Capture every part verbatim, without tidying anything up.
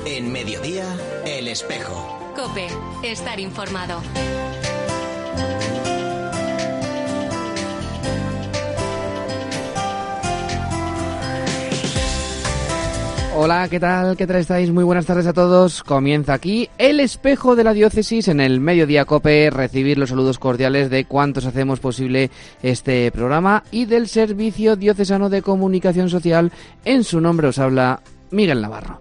En Mediodía, El Espejo. COPE, estar informado. Hola, ¿qué tal? ¿Qué tal estáis? Muy buenas tardes a todos. Comienza aquí El Espejo de la Diócesis en el Mediodía COPE. Recibir los saludos cordiales de cuantos hacemos posible este programa y del Servicio Diocesano de Comunicación Social. En su nombre os habla Miguel Navarro.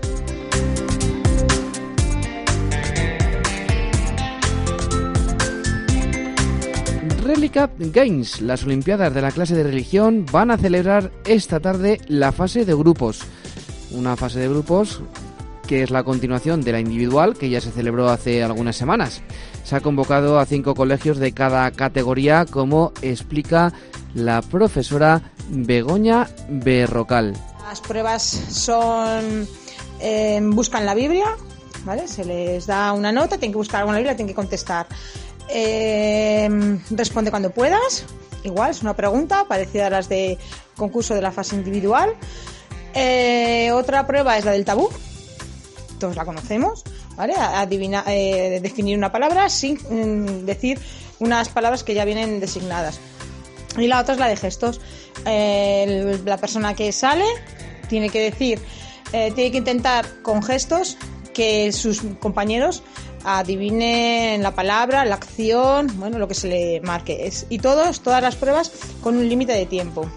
Relicat Games, las Olimpiadas de la clase de religión, van a celebrar esta tarde la fase de grupos. Una fase de grupos que es la continuación de la individual, que ya se celebró hace algunas semanas. Se ha convocado a cinco colegios de cada categoría, como explica la profesora Begoña Berrocal. Las pruebas son, eh, buscan la Biblia, ¿vale? Se les da una nota, tienen que buscar algo en la Biblia, tienen que contestar. Eh, responde cuando puedas, igual, es una pregunta parecida a las de concurso de la fase individual. Eh, otra prueba es la del tabú, todos la conocemos, ¿vale? Adivina, eh, definir una palabra sin mm, decir unas palabras que ya vienen designadas. Y la otra es la de gestos. Eh, el, la persona que sale tiene que decir, eh, tiene que intentar con gestos que sus compañeros adivinen la palabra, la acción, bueno, lo que se le marque. Es, y todos, todas las pruebas con un límite de tiempo.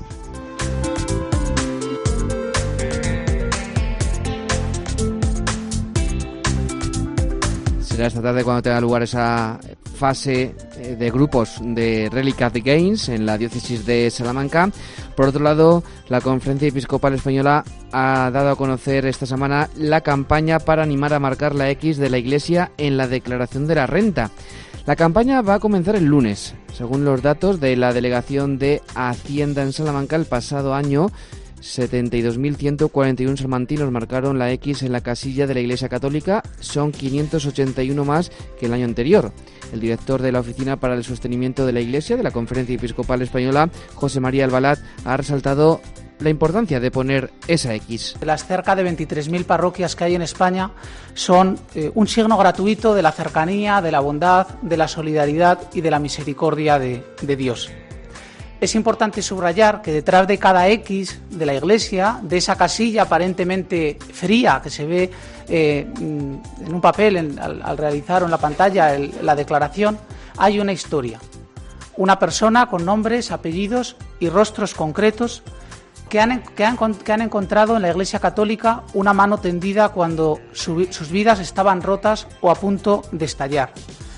Será esta tarde cuando tenga lugar esa fase de grupos de Relicat Games en la diócesis de Salamanca. Por otro lado, la Conferencia Episcopal Española ha dado a conocer esta semana la campaña para animar a marcar la X de la Iglesia en la declaración de la renta. La campaña va a comenzar el lunes. Según los datos de la Delegación de Hacienda en Salamanca, el pasado año setenta y dos mil ciento cuarenta y uno salmantinos marcaron la X en la casilla de la Iglesia Católica, son quinientos ochenta y uno más que el año anterior. El director de la Oficina para el Sostenimiento de la Iglesia de la Conferencia Episcopal Española, José María Albalat, ha resaltado la importancia de poner esa X. Las cerca de veintitrés mil parroquias que hay en España son eh, un signo gratuito de la cercanía, de la bondad, de la solidaridad y de la misericordia de, de Dios. Es importante subrayar que detrás de cada X de la Iglesia, de esa casilla aparentemente fría que se ve eh, en un papel en, al, al realizar en la pantalla el, la declaración, hay una historia. Una persona con nombres, apellidos y rostros concretos que han, que han, que han encontrado en la Iglesia Católica una mano tendida cuando su, sus vidas estaban rotas o a punto de estallar.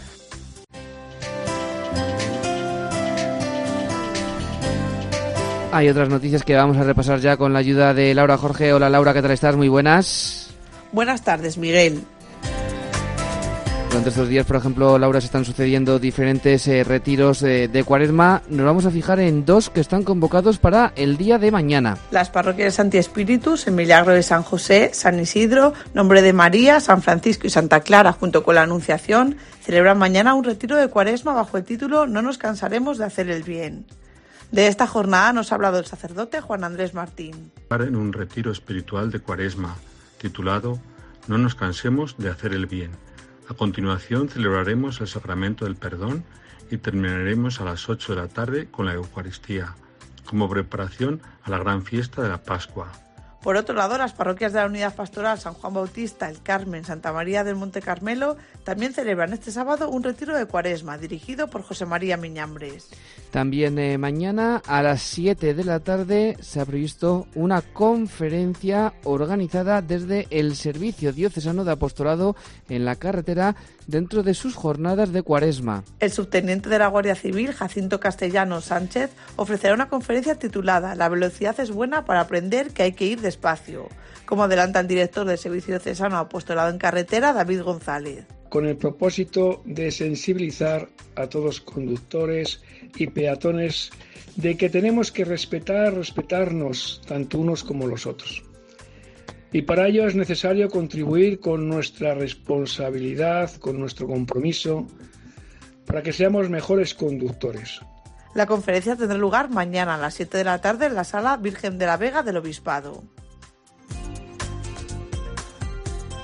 Hay otras noticias que vamos a repasar ya con la ayuda de Laura Jorge. Hola Laura, ¿qué tal estás? Muy buenas. Buenas tardes, Miguel. Durante estos días, por ejemplo, Laura, se están sucediendo diferentes eh, retiros eh, de Cuaresma. Nos vamos a fijar en dos que están convocados para el día de mañana. Las parroquias de Santi Espíritus, el Milagro de San José, San Isidro, Nombre de María, San Francisco y Santa Clara, junto con la Anunciación, celebran mañana un retiro de Cuaresma bajo el título No nos cansaremos de hacer el bien. De esta jornada nos ha hablado el sacerdote Juan Andrés Martín. En un retiro espiritual de Cuaresma, titulado No nos cansemos de hacer el bien. A continuación celebraremos el sacramento del perdón y terminaremos a las ocho de la tarde con la Eucaristía, como preparación a la gran fiesta de la Pascua. Por otro lado, las parroquias de la Unidad Pastoral San Juan Bautista, El Carmen, Santa María del Monte Carmelo también celebran este sábado un retiro de Cuaresma dirigido por José María Miñambres. También eh, mañana a las siete de la tarde se ha previsto una conferencia organizada desde el Servicio Diocesano de Apostolado en la Carretera dentro de sus jornadas de Cuaresma. El subteniente de la Guardia Civil, Jacinto Castellanos Sánchez, ofrecerá una conferencia titulada La velocidad es buena para aprender que hay que ir despacio, como adelanta el director del Servicio Diocesano Apostolado en Carretera, David González. Con el propósito de sensibilizar a todos conductores y peatones de que tenemos que respetar, respetarnos, tanto unos como los otros. Y para ello es necesario contribuir con nuestra responsabilidad, con nuestro compromiso, para que seamos mejores conductores. La conferencia tendrá lugar mañana a las siete de la tarde en la Sala Virgen de la Vega del Obispado.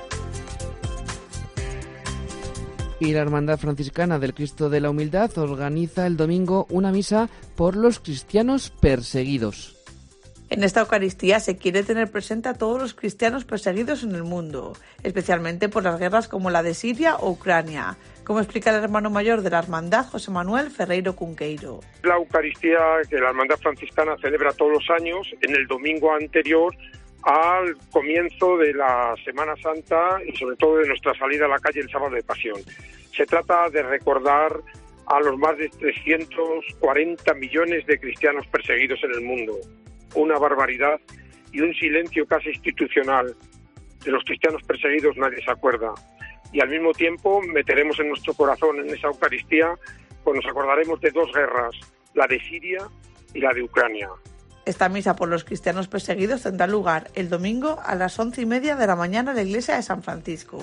Y la Hermandad Franciscana del Cristo de la Humildad organiza el domingo una misa por los cristianos perseguidos. En esta Eucaristía se quiere tener presente a todos los cristianos perseguidos en el mundo, especialmente por las guerras como la de Siria o Ucrania, como explica el hermano mayor de la Hermandad, José Manuel Ferreiro Cunqueiro. La Eucaristía que la Hermandad Franciscana celebra todos los años en el domingo anterior al comienzo de la Semana Santa y sobre todo de nuestra salida a la calle el sábado de Pasión. Se trata de recordar a los más de trescientos cuarenta millones de cristianos perseguidos en el mundo. Una barbaridad y un silencio casi institucional. De los cristianos perseguidos nadie se acuerda. Y al mismo tiempo meteremos en nuestro corazón, en esa Eucaristía, pues nos acordaremos de dos guerras, la de Siria y la de Ucrania. Esta misa por los cristianos perseguidos tendrá lugar el domingo a las once y media de la mañana en la iglesia de San Francisco.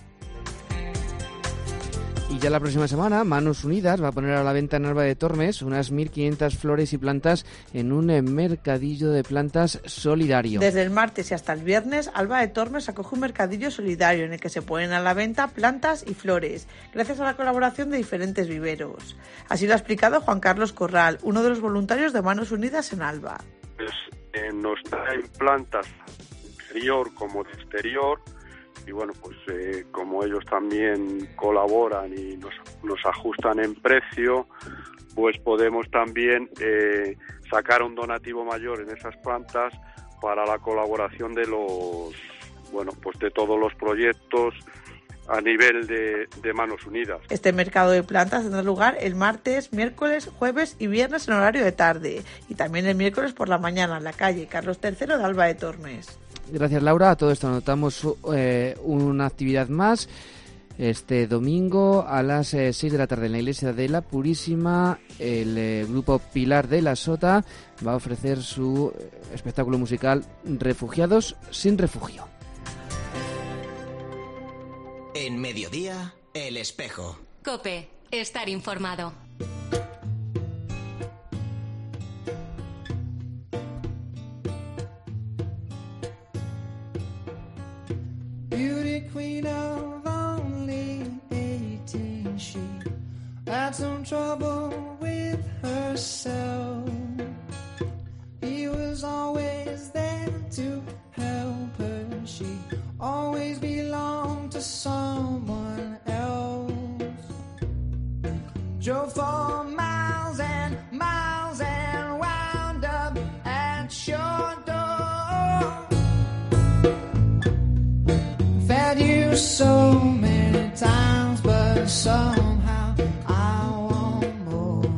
Y ya la próxima semana, Manos Unidas va a poner a la venta en Alba de Tormes unas mil quinientas flores y plantas en un mercadillo de plantas solidario. Desde el martes y hasta el viernes, Alba de Tormes acoge un mercadillo solidario en el que se ponen a la venta plantas y flores, gracias a la colaboración de diferentes viveros. Así lo ha explicado Juan Carlos Corral, uno de los voluntarios de Manos Unidas en Alba. Pues, eh, nos traen plantas interior como de exterior. Y bueno, pues eh, como ellos también colaboran y nos, nos ajustan en precio, pues podemos también eh, sacar un donativo mayor en esas plantas para la colaboración de los, bueno, pues de todos los proyectos a nivel de, de Manos Unidas. Este mercado de plantas tendrá lugar el martes, miércoles, jueves y viernes en horario de tarde y también el miércoles por la mañana en la calle Carlos tercero de Alba de Tormes. Gracias, Laura. A todo esto anotamos eh, una actividad más este domingo a las eh, seis de la tarde en la Iglesia de la Purísima. El eh, grupo Pilar de la Sota va a ofrecer su espectáculo musical Refugiados sin refugio. En Mediodía, El Espejo. COPE. Estar informado. Beauty queen of only eighteen, she had some trouble with herself. He was always there to help her. She always belonged to someone else. Drove for miles and miles and wound up at your door. Fed you so many times, but somehow I want more.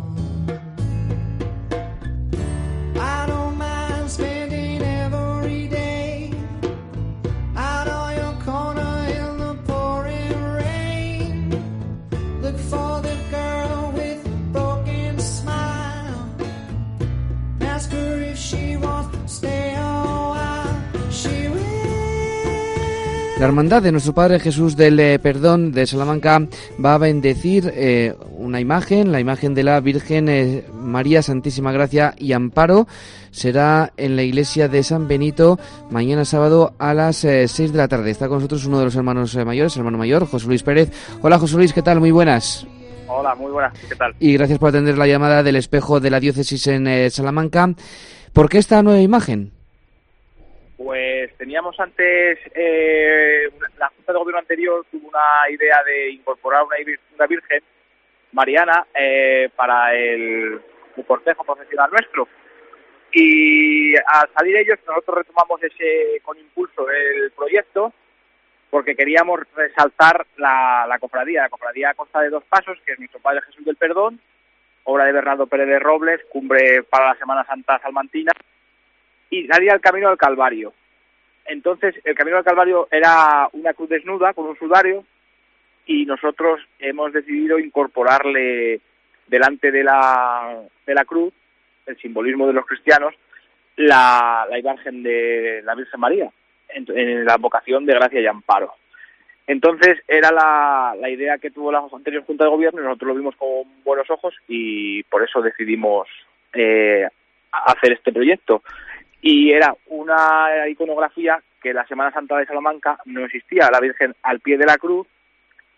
I don't mind spending every day out on your corner in the pouring rain. Look for the girl with a broken smile. Ask her if she wants to stay a while. She will. La Hermandad de Nuestro Padre Jesús del eh, Perdón de Salamanca va a bendecir eh, una imagen, la imagen de la Virgen eh, María Santísima Gracia y Amparo. Será en la iglesia de San Benito mañana sábado a las eh, seis de la tarde. Está con nosotros uno de los hermanos eh, mayores, el hermano mayor, José Luis Pérez. Hola José Luis, ¿qué tal? Muy buenas. Hola, muy buenas, ¿qué tal? Y gracias por atender la llamada del Espejo de la Diócesis en eh, Salamanca. ¿Por qué esta nueva imagen? Pues teníamos antes, eh, la Junta de Gobierno anterior tuvo una idea de incorporar una, una Virgen Mariana eh, para el, el cortejo profesional nuestro. Y al salir ellos, nosotros retomamos ese con impulso el proyecto porque queríamos resaltar la, la cofradía, la cofradía Costa de Dos Pasos, que es Nuestro Padre Jesús del Perdón, obra de Bernardo Pérez de Robles, cumbre para la Semana Santa salmantina, y salía el Camino al Calvario. Entonces, el Camino al Calvario era una cruz desnuda con un sudario y nosotros hemos decidido incorporarle delante de la de la cruz, el simbolismo de los cristianos, la, la imagen de la Virgen María, en, en la vocación de gracia y amparo. Entonces, era la, la idea que tuvo la anterior Junta de Gobierno y nosotros lo vimos con buenos ojos y por eso decidimos eh, hacer este proyecto. Y era una iconografía que la Semana Santa de Salamanca no existía, la Virgen al pie de la cruz,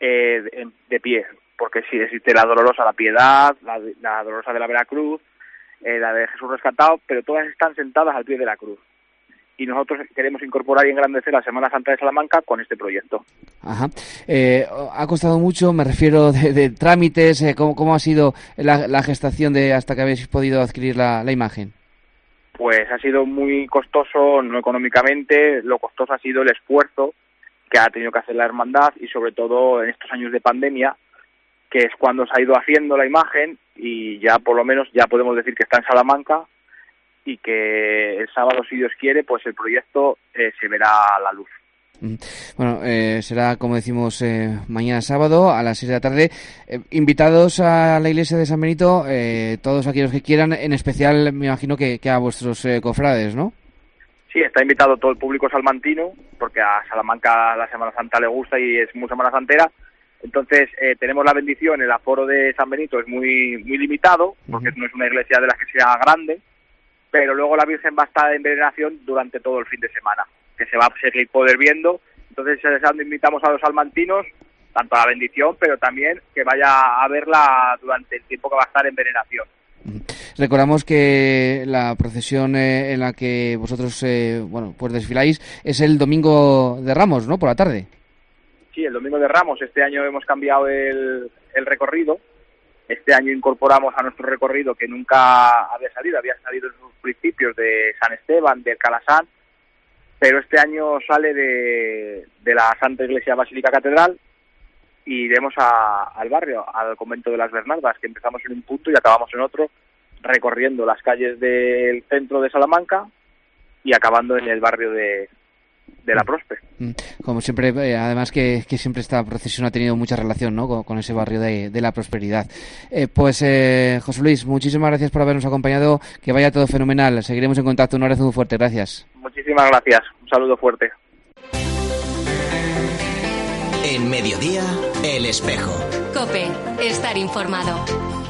eh, de, de pie, porque sí existe la Dolorosa La Piedad, la, la Dolorosa de la Veracruz, eh, la de Jesús Rescatado, pero todas están sentadas al pie de la cruz. Y nosotros queremos incorporar y engrandecer la Semana Santa de Salamanca con este proyecto. Ajá. Eh, ¿Ha costado mucho? Me refiero de, de trámites, eh, ¿cómo, ¿cómo ha sido la, la gestación de hasta que habéis podido adquirir la, la imagen? Pues ha sido muy costoso, no económicamente, lo costoso ha sido el esfuerzo que ha tenido que hacer la hermandad y sobre todo en estos años de pandemia, que es cuando se ha ido haciendo la imagen y ya por lo menos ya podemos decir que está en Salamanca y que el sábado, si Dios quiere, pues el proyecto eh, se verá a la luz. Bueno, eh, será, como decimos, eh, mañana sábado a las seis de la tarde. Eh, invitados a la iglesia de San Benito, eh, todos aquellos que quieran, en especial me imagino que, que a vuestros eh, cofrades, ¿no? Sí, está invitado todo el público salmantino, porque a Salamanca la Semana Santa le gusta y es muy Semana Santera. Entonces, eh, tenemos la bendición, el aforo de San Benito es muy muy limitado, porque uh-huh. no es una iglesia de las que sea grande, pero luego la Virgen va a estar en veneración durante todo el fin de semana, que se va a seguir poder viendo. Entonces, invitamos a los salmantinos, tanto a la bendición, pero también que vaya a verla durante el tiempo que va a estar en veneración. Recordamos que la procesión eh, en la que vosotros eh, bueno, pues desfiláis es el Domingo de Ramos, ¿no? Por la tarde. Sí, el Domingo de Ramos. Este año hemos cambiado el, el recorrido. Este año incorporamos a nuestro recorrido, que nunca había salido, había salido en sus principios de San Esteban, de Calasán, pero este año sale de, de la Santa Iglesia Basílica Catedral y iremos a, al barrio, al convento de las Bernardas, que empezamos en un punto y acabamos en otro, recorriendo las calles del centro de Salamanca y acabando en el barrio de, de la Prospe. Como siempre, eh, además que, que siempre esta procesión ha tenido mucha relación, ¿no? con, con ese barrio de, de la prosperidad. Eh, pues eh, José Luis, muchísimas gracias por habernos acompañado, que vaya todo fenomenal, seguiremos en contacto, un abrazo muy fuerte, gracias. Muchísimas gracias, un saludo fuerte. En Mediodía, El Espejo. COPE, estar informado.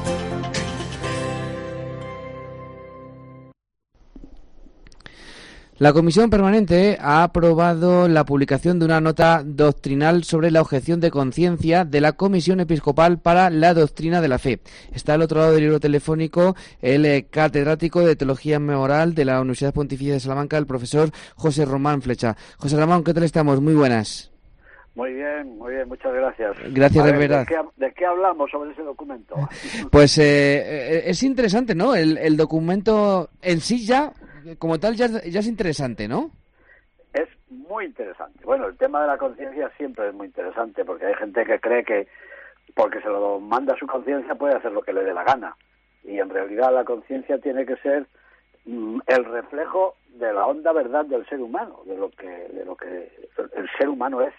La Comisión Permanente ha aprobado la publicación de una nota doctrinal sobre la objeción de conciencia de la Comisión Episcopal para la Doctrina de la Fe. Está al otro lado del hilo telefónico el eh, catedrático de Teología Moral de la Universidad Pontificia de Salamanca, el profesor José Román Flecha. José Román, ¿qué tal estamos? Muy buenas. Muy bien, muy bien, muchas gracias. Gracias, de verdad. ¿De qué, ¿De qué hablamos sobre ese documento? Pues eh, es interesante, ¿no? El, el documento en sí ya, como tal, ya, ya es interesante, ¿no? Es muy interesante. Bueno, el tema de la conciencia siempre es muy interesante, porque hay gente que cree que porque se lo manda su conciencia puede hacer lo que le dé la gana. Y en realidad la conciencia tiene que ser mm, el reflejo de la honda verdad del ser humano, de lo que, de lo que el ser humano es.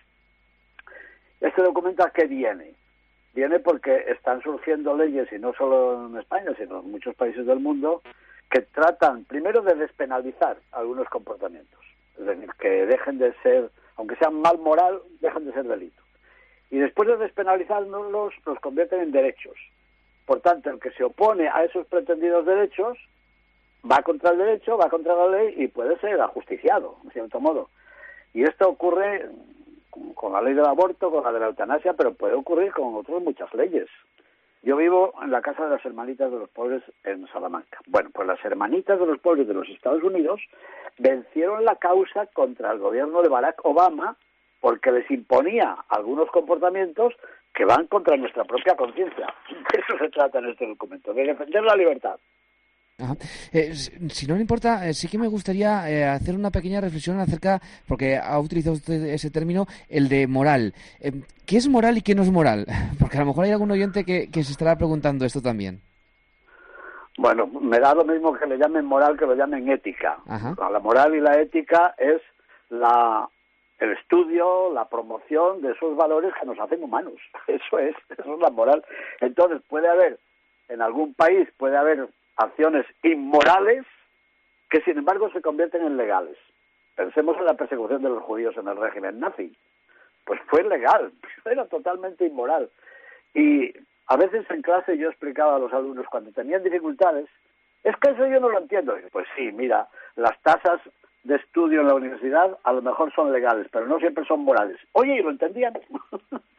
¿Este documento a qué viene? Viene porque están surgiendo leyes, y no solo en España, sino en muchos países del mundo, que tratan primero de despenalizar algunos comportamientos. Es decir, que dejen de ser, aunque sean mal moral, dejan de ser delito. Y después de despenalizarlos, los convierten en derechos. Por tanto, el que se opone a esos pretendidos derechos va contra el derecho, va contra la ley y puede ser ajusticiado, en cierto modo. Y esto ocurre con la ley del aborto, con la de la eutanasia, pero puede ocurrir con otras muchas leyes. Yo vivo en la casa de las Hermanitas de los Pobres en Salamanca. Bueno, pues las Hermanitas de los Pobres de los Estados Unidos vencieron la causa contra el gobierno de Barack Obama porque les imponía algunos comportamientos que van contra nuestra propia conciencia. De eso se trata en este documento, de defender la libertad. Ajá. Eh, si no le importa, eh, sí que me gustaría eh, hacer una pequeña reflexión acerca, porque ha utilizado usted ese término, el de moral. Eh, ¿Qué es moral y qué no es moral? Porque a lo mejor hay algún oyente que, que se estará preguntando esto también. Bueno, me da lo mismo que le llamen moral que lo llamen ética. Ajá. La moral y la ética es la el estudio, la promoción de esos valores que nos hacen humanos. Eso es, eso es la moral. Entonces puede haber, en algún país puede haber acciones inmorales que sin embargo se convierten en legales. Pensemos en la persecución de los judíos en el régimen nazi. Pues fue legal, era totalmente inmoral. Y a veces en clase yo explicaba a los alumnos cuando tenían dificultades, es que eso yo no lo entiendo. Y pues sí, mira, las tasas de estudio en la universidad a lo mejor son legales, pero no siempre son morales. Oye, ¿y lo entendían?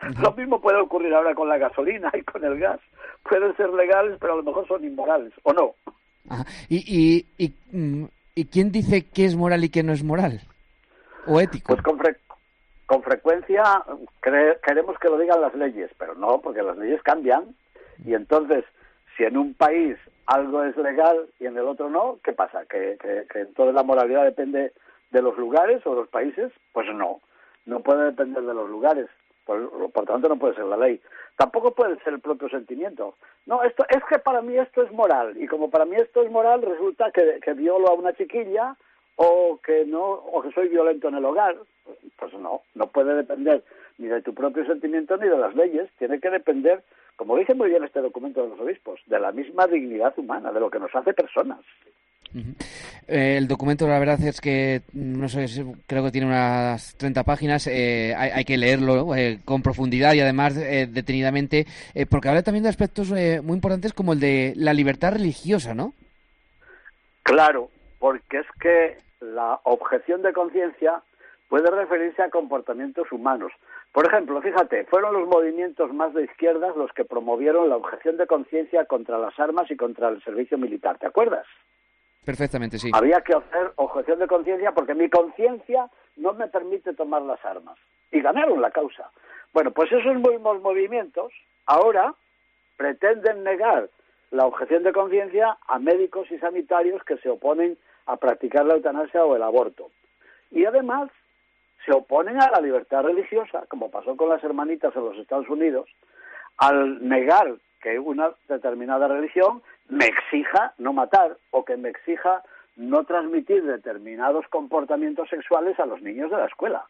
Lo mismo puede ocurrir ahora con la gasolina y con el gas. Pueden ser legales, pero a lo mejor son inmorales, ¿o no? Ajá. ¿Y, y, y, ¿Y quién dice qué es moral y qué no es moral? ¿O ético? Pues con, fre con frecuencia cre queremos que lo digan las leyes, pero no, porque las leyes cambian. Y entonces, si en un país algo es legal y en el otro no, ¿qué pasa? ¿Que, que, que entonces la moralidad depende de los lugares o de los países? Pues no, no puede depender de los lugares. Por, por tanto, no puede ser la ley. Tampoco puede ser el propio sentimiento. No, esto es que para mí esto es moral, y como para mí esto es moral, resulta que, que violo a una chiquilla o que no, o que soy violento en el hogar. Pues no, no puede depender ni de tu propio sentimiento ni de las leyes. Tiene que depender, como dice muy bien este documento de los obispos, de la misma dignidad humana, de lo que nos hace personas. Uh-huh. eh, el documento, la verdad es que, no sé, creo que tiene unas treinta páginas, eh, hay, hay que leerlo eh, con profundidad y además eh, detenidamente, eh, porque habla también de aspectos eh, muy importantes como el de la libertad religiosa, ¿no? Claro, porque es que la objeción de conciencia puede referirse a comportamientos humanos. Por ejemplo, fíjate, fueron los movimientos más de izquierdas los que promovieron la objeción de conciencia contra las armas y contra el servicio militar, ¿te acuerdas? Perfectamente, sí. Había que hacer objeción de conciencia porque mi conciencia no me permite tomar las armas. Y ganaron la causa. Bueno, pues esos mismos movimientos ahora pretenden negar la objeción de conciencia a médicos y sanitarios que se oponen a practicar la eutanasia o el aborto. Y además se oponen a la libertad religiosa, como pasó con las hermanitas en los Estados Unidos, al negar que una determinada religión me exija no matar o que me exija no transmitir determinados comportamientos sexuales a los niños de la escuela.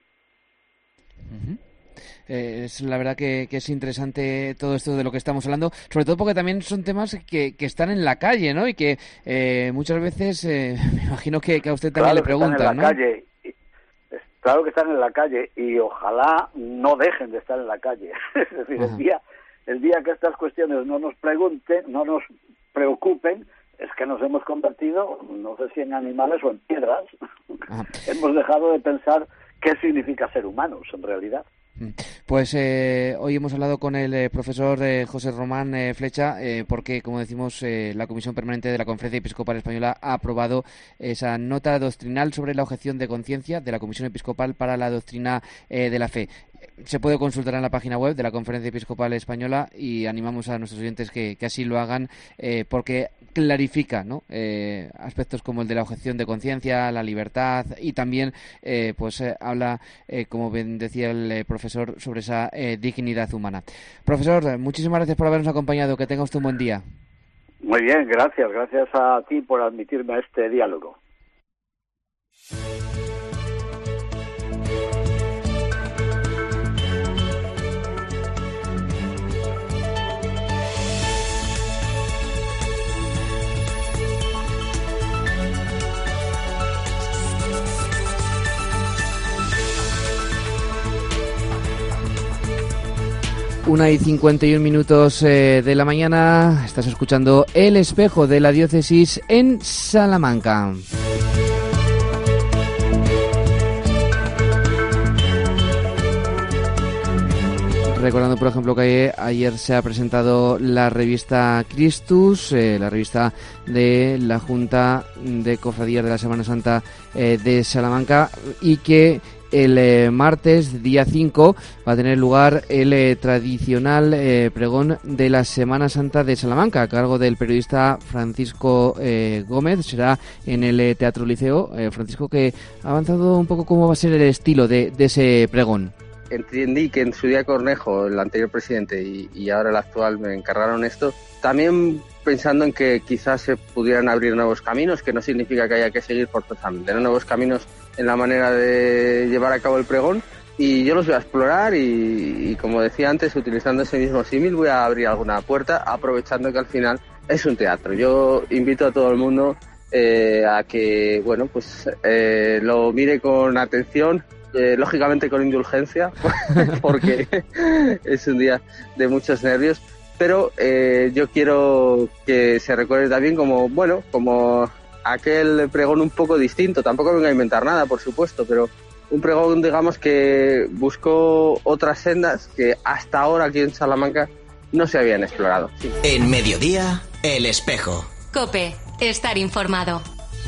Uh-huh. Eh, es la verdad que, que es interesante todo esto de lo que estamos hablando, sobre todo porque también son temas que, que están en la calle, ¿no? Y que eh, muchas veces eh, me imagino que, que a usted también claro le preguntan, ¿no? Calle. Claro que están en la calle y ojalá no dejen de estar en la calle. Es decir, el día, el día que estas cuestiones no nos pregunten, no nos preocupen, es que nos hemos convertido, no sé si en animales o en piedras. Hemos dejado de pensar qué significa ser humanos en realidad. Pues eh, hoy hemos hablado con el eh, profesor eh, José Román eh, Flecha, eh, porque, como decimos, eh, la Comisión Permanente de la Conferencia Episcopal Española ha aprobado esa nota doctrinal sobre la objeción de conciencia de la Comisión Episcopal para la Doctrina eh, de la Fe. Se puede consultar en la página web de la Conferencia Episcopal Española y animamos a nuestros oyentes que, que así lo hagan, eh, porque clarifica, ¿no? eh, aspectos como el de la objeción de conciencia, la libertad y también eh, pues eh, habla, eh, como bien decía el eh, profesor, sobre esa eh, dignidad humana. Profesor, muchísimas gracias por habernos acompañado. Que tenga usted un buen día. Muy bien, gracias. Gracias a ti por admitirme a este diálogo. Una y cincuenta y un minutos eh, de la mañana, estás escuchando El Espejo de la Diócesis en Salamanca. Recordando, por ejemplo, que ayer se ha presentado la revista Christus, eh, la revista de la Junta de Cofradías de la Semana Santa eh, de Salamanca, y que el eh, martes, día cinco, va a tener lugar el eh, tradicional eh, pregón de la Semana Santa de Salamanca, a cargo del periodista Francisco eh, Gómez. Será en el eh, Teatro Liceo. Eh, Francisco, que ha avanzado un poco cómo va a ser el estilo de, de ese pregón. Entendí que en su día Cornejo, el anterior presidente, y, y ahora el actual, me encargaron esto, también pensando en que quizás se pudieran abrir nuevos caminos, que no significa que haya que seguir forzosamente, ¿no? Nuevos caminos en la manera de llevar a cabo el pregón, y yo los voy a explorar y, y como decía antes, utilizando ese mismo símil, voy a abrir alguna puerta, aprovechando que al final es un teatro. Yo invito a todo el mundo eh, a que, bueno, pues eh, lo mire con atención, Eh, lógicamente con indulgencia, porque es un día de muchos nervios, pero eh, yo quiero que se recuerde también como, bueno, como aquel pregón un poco distinto. Tampoco vengo a inventar nada, por supuesto, pero un pregón, digamos, que buscó otras sendas que hasta ahora aquí en Salamanca no se habían explorado. Sí. En Mediodía, El Espejo. COPE, estar informado.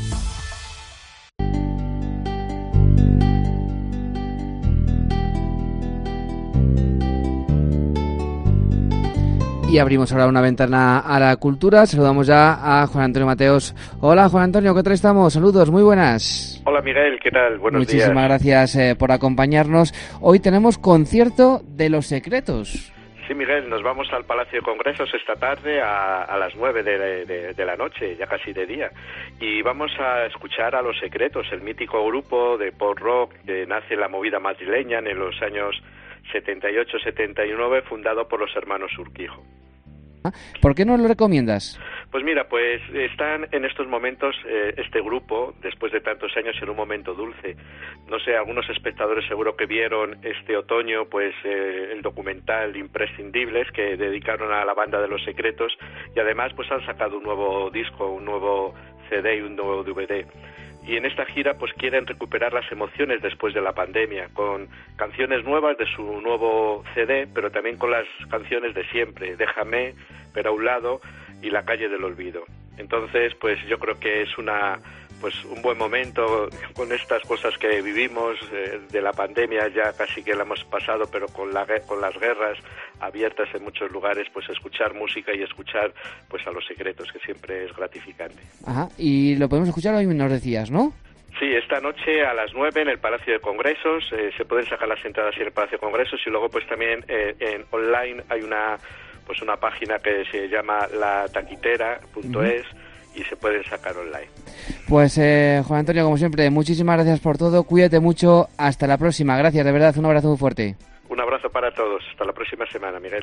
Y abrimos ahora una ventana a la cultura. Saludamos ya a Juan Antonio Mateos. Hola, Juan Antonio, ¿qué tal estamos? Saludos, muy buenas. Hola, Miguel, ¿qué tal? Buenos días. Muchísimas gracias eh, por acompañarnos. Hoy tenemos concierto de Los Secretos. Sí, Miguel, nos vamos al Palacio de Congresos esta tarde a, a las nueve de, de, de la noche, ya casi de día. Y vamos a escuchar a Los Secretos, el mítico grupo de pop rock que nace en la movida madrileña en los años setenta y ocho setenta y nueve, fundado por los hermanos Urquijo. ¿Por qué nos lo recomiendas? Pues mira, pues están en estos momentos eh, este grupo, después de tantos años, en un momento dulce. No sé, algunos espectadores seguro que vieron este otoño pues eh, el documental Imprescindibles que dedicaron a la banda de Los Secretos, y además pues han sacado un nuevo disco, un nuevo C D y un nuevo D V D. Y en esta gira pues quieren recuperar las emociones después de la pandemia, con canciones nuevas de su nuevo C D, pero también con las canciones de siempre, Déjame, Pero a un lado y La calle del olvido. Entonces pues yo creo que es una pues un buen momento con estas cosas que vivimos eh, de la pandemia, ya casi que la hemos pasado, pero con la con las guerras abiertas en muchos lugares, pues escuchar música y escuchar pues a Los Secretos, que siempre es gratificante. Ajá, y lo podemos escuchar hoy, nos decías, ¿no? Sí, esta noche a las nueve en el Palacio de Congresos, eh, se pueden sacar las entradas en el Palacio de Congresos, y luego pues también eh, en online hay una pues una página que se llama la taquitera punto es, uh-huh. y se pueden sacar online. Pues eh, Juan Antonio, como siempre, muchísimas gracias por todo, cuídate mucho, hasta la próxima, gracias, de verdad, un abrazo muy fuerte. Un abrazo para todos, hasta la próxima semana, Miguel.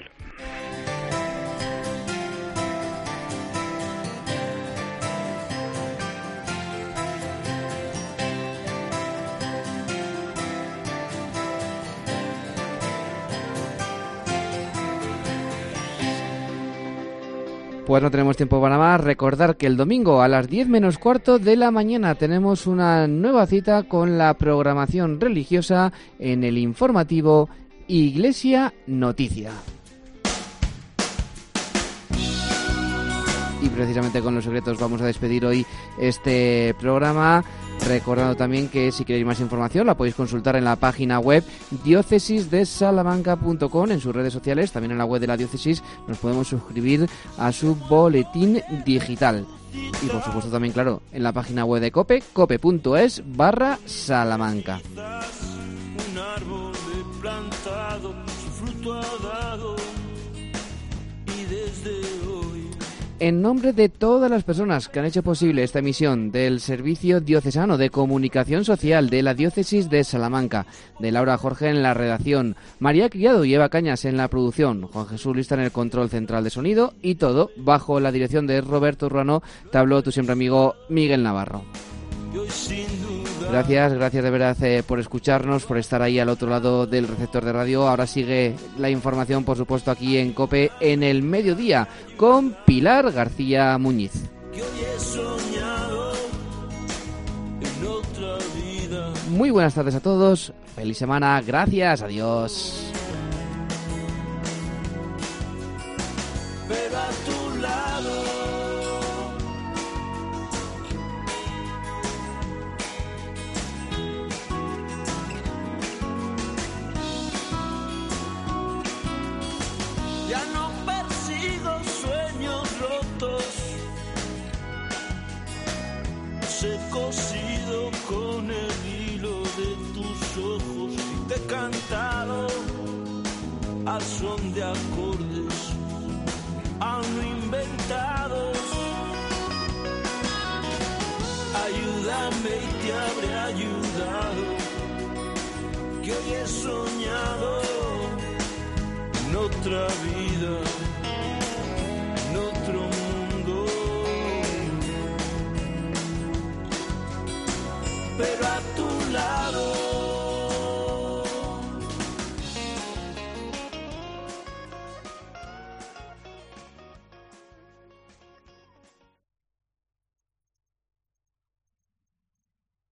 Pues no tenemos tiempo para más. Recordar que el domingo a las diez menos cuarto de la mañana tenemos una nueva cita con la programación religiosa en el informativo Iglesia Noticia. Y precisamente con Los Secretos vamos a despedir hoy este programa, recordando también que si queréis más información la podéis consultar en la página web diócesis de salamanca punto com, en sus redes sociales, también en la web de la diócesis nos podemos suscribir a su boletín digital. Y por supuesto también, claro, en la página web de COPE, cope.es barra Salamanca. Un árbol he plantado, su fruto ha dado, y desde hoy. En nombre de todas las personas que han hecho posible esta emisión del Servicio Diocesano de Comunicación Social de la Diócesis de Salamanca, de Laura Jorge en la redacción, María Criado y Eva Cañas en la producción, Juan Jesús Lista en el control central de sonido, y todo bajo la dirección de Roberto Ruano, te habló tu siempre amigo Miguel Navarro. Gracias, gracias de verdad eh, por escucharnos, por estar ahí al otro lado del receptor de radio. Ahora sigue la información, por supuesto, aquí en COPE en el mediodía con Pilar García Muñiz. Muy buenas tardes a todos, feliz semana, gracias, adiós. Pero a tu lado. Ya no persigo sueños rotos, se cosido con el hilo de tus ojos y te he cantado al son de acordes aún no inventados. Ayúdame y te habré ayudado, que hoy he soñado en otra vida, en otro mundo, pero a